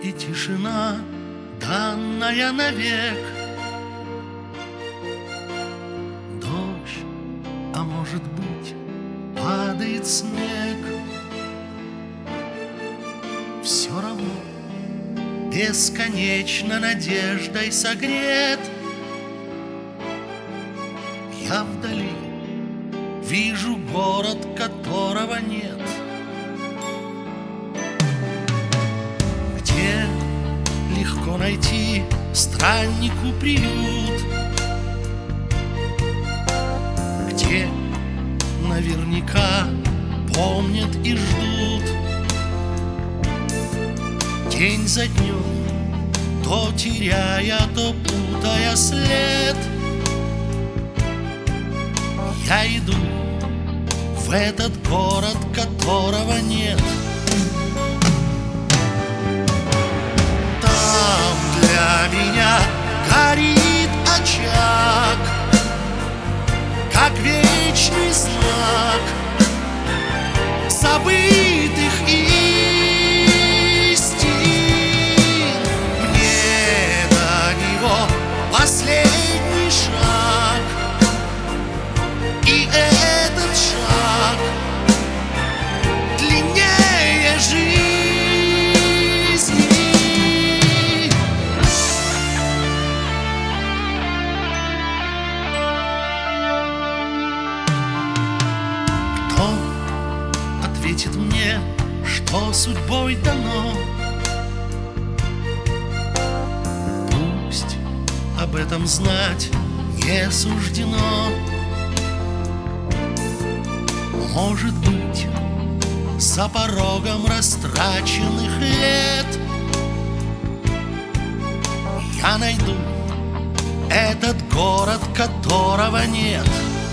и тишина, данная навек. Дождь, а может быть, падает снег. Все равно бесконечно надеждой согрет. Я вдали вижу город, которого нет, где легко найти страннику приют, где наверняка помнят и ждут. День за днем, то теряя, то путая след, я иду в этот город, которого нет. Там для меня горит очаг, как вечный знак забытых истин. Мне до него последний шаг, и этот шаг длиннее жизни. Кто ответит мне, что судьбой дано? Пусть об этом знать не суждено. Может быть, за порогом растраченных лет я найду этот город, которого нет.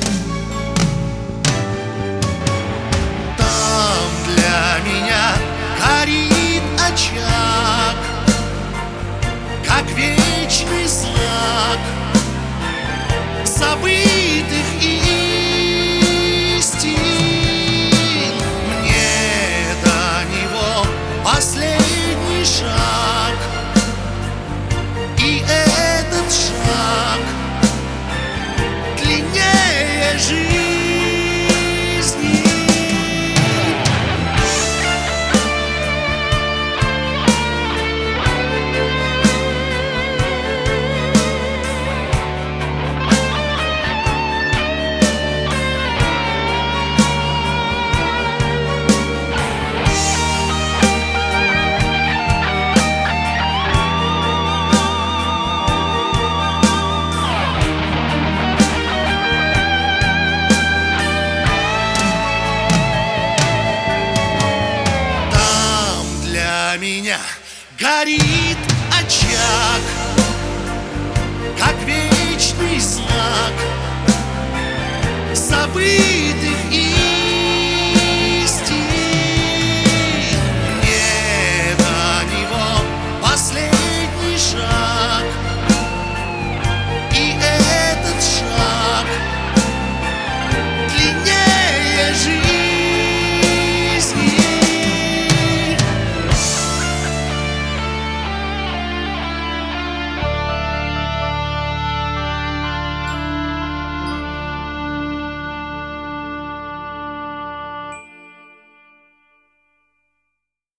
Там для меня горит очаг, как вечный знак забытых истин. Последний шаг, и этот шаг длиннее жизни. Меня горит очаг, как вечный знак забытых